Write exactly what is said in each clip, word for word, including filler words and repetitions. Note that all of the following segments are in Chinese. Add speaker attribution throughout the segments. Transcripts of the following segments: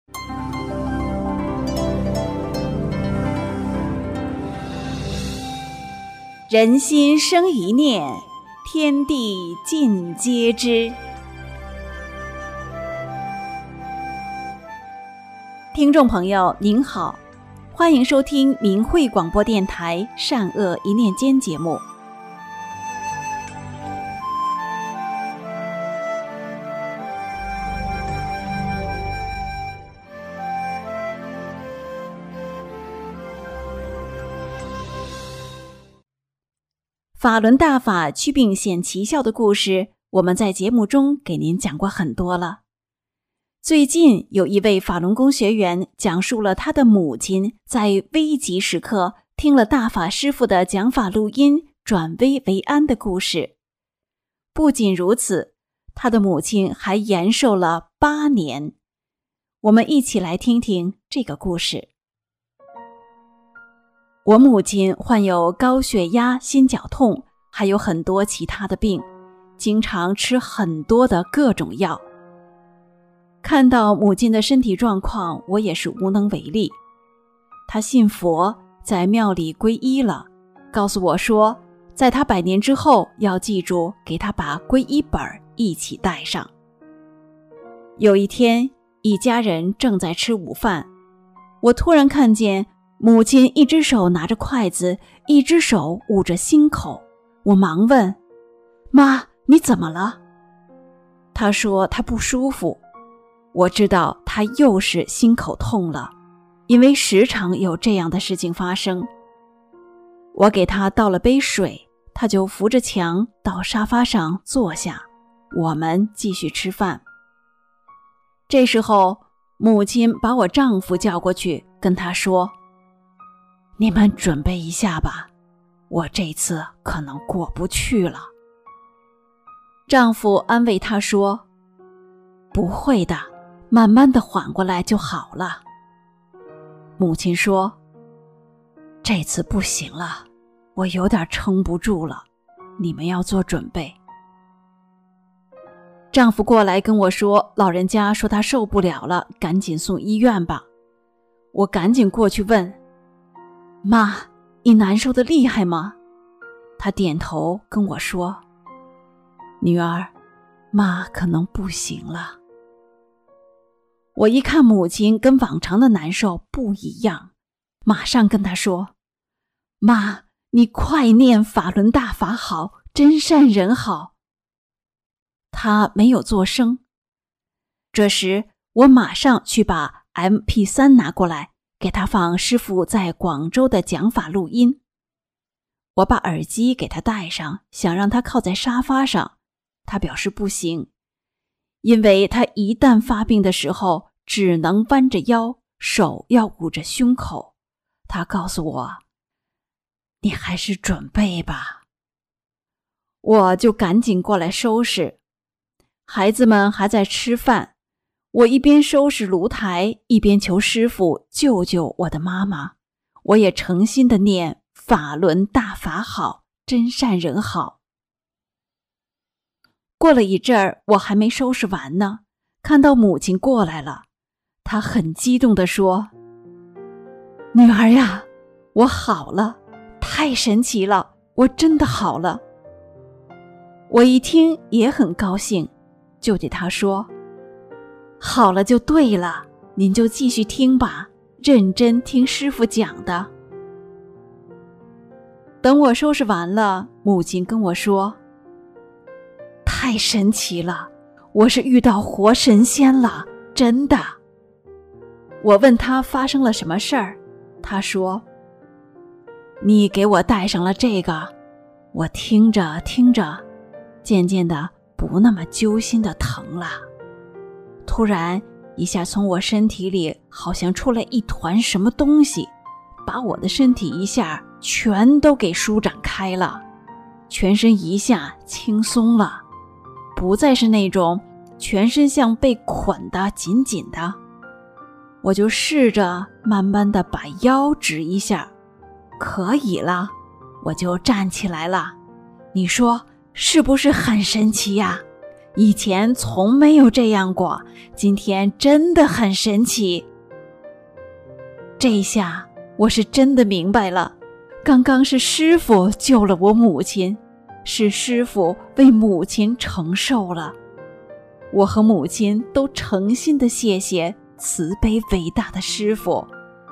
Speaker 1: 人心生一念，天地尽皆知。听众朋友您好，欢迎收听明慧广播电台善恶一念间节目。法轮大法祛病显奇效的故事，我们在节目中给您讲过很多了。最近有一位法轮功学员讲述了他的母亲在危急时刻听了大法师父的讲法录音，转危为安的故事。不仅如此，他的母亲还延寿了八年。我们一起来听听这个故事。我母亲患有高血压、心绞痛，还有很多其他的病，经常吃很多的各种药。看到母亲的身体状况，我也是无能为力。她信佛，在庙里皈依了，告诉我说，在她百年之后，要记住给她把皈依本一起带上。有一天，一家人正在吃午饭，我突然看见母亲一只手拿着筷子，一只手捂着心口。我忙问，妈，你怎么了？她说她不舒服。我知道她又是心口痛了，因为时常有这样的事情发生。我给她倒了杯水，她就扶着墙到沙发上坐下，我们继续吃饭。这时候，母亲把我丈夫叫过去，跟他说，你们准备一下吧，我这次可能过不去了。丈夫安慰她说，不会的，慢慢的缓过来就好了。母亲说，这次不行了，我有点撑不住了，你们要做准备。丈夫过来跟我说，老人家说他受不了了，赶紧送医院吧。我赶紧过去问，妈，你难受的厉害吗？她点头跟我说，女儿，妈可能不行了。我一看母亲跟往常的难受不一样，马上跟她说，妈，你快念法轮大法好，真善人好。她没有作声。这时我马上去把 M P 三 拿过来，给他放师父在广州的讲法录音。我把耳机给他戴上，想让他靠在沙发上，他表示不行，因为他一旦发病的时候只能弯着腰，手要捂着胸口。他告诉我，你还是准备吧。我就赶紧过来收拾。孩子们还在吃饭，我一边收拾炉台，一边求师父救救我的妈妈。我也诚心的念法轮大法好，真善人好。过了一阵儿，我还没收拾完呢，看到母亲过来了，她很激动地说，女儿呀，我好了，太神奇了，我真的好了。我一听也很高兴，就对她说，好了就对了，您就继续听吧，认真听师父讲的。等我收拾完了，母亲跟我说，太神奇了，我是遇到活神仙了，真的。我问她发生了什么事儿，她说，你给我带上了这个，我听着听着，渐渐的不那么揪心的疼了。突然一下从我身体里好像出来一团什么东西，把我的身体一下全都给舒展开了，全身一下轻松了，不再是那种全身像被捆得紧紧的。我就试着慢慢的把腰直一下，可以了，我就站起来了。你说是不是很神奇呀？ 以前从没有这样过，今天真的很神奇。这一下我是真的明白了，刚刚是师父救了我母亲，是师父为母亲承受了。我和母亲都诚心的谢谢慈悲伟大的师父。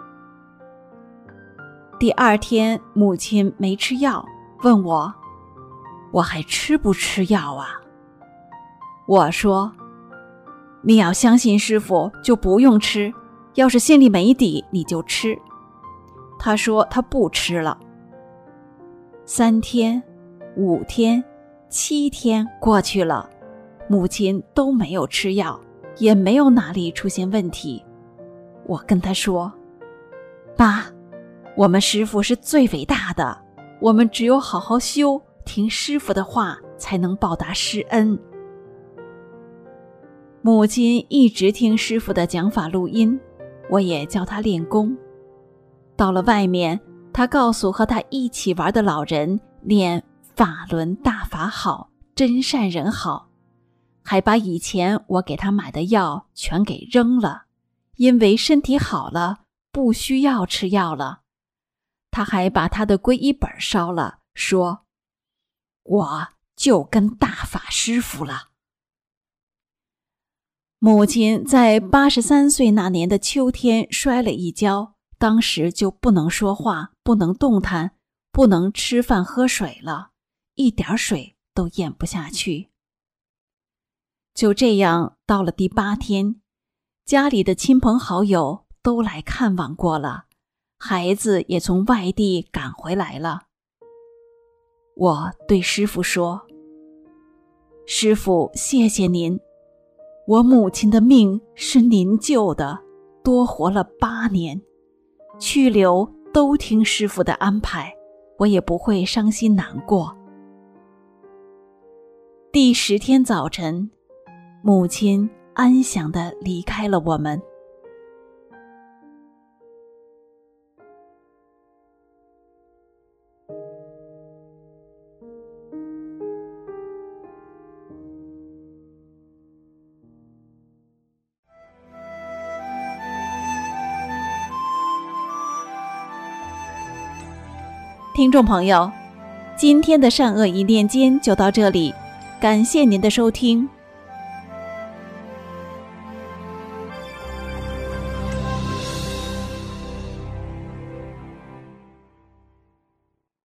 Speaker 1: 第二天，母亲没吃药，问我，我还吃不吃药啊？我说，你要相信师父就不用吃，要是心里没底你就吃。他说他不吃了。三天、五天、七天过去了，母亲都没有吃药，也没有哪里出现问题。我跟他说，爸，我们师父是最伟大的，我们只有好好修，听师父的话，才能报答师恩。母亲一直听师父的讲法录音，我也教她练功。到了外面，她告诉和她一起玩的老人念法轮大法好，真善人好，还把以前我给她买的药全给扔了，因为身体好了，不需要吃药了。她还把她的皈依本烧了，说，我就跟大法师父了。母亲在八十三岁那年的秋天摔了一跤，当时就不能说话，不能动弹，不能吃饭喝水了，一点水都咽不下去。就这样，到了第八天，家里的亲朋好友都来看望过了，孩子也从外地赶回来了。我对师父说，师父，谢谢您，我母亲的命是您救的，多活了八年，去留都听师父的安排，我也不会伤心难过。第十天早晨，母亲安详地离开了我们。听众朋友，今天的善恶一念间就到这里，感谢您的收听。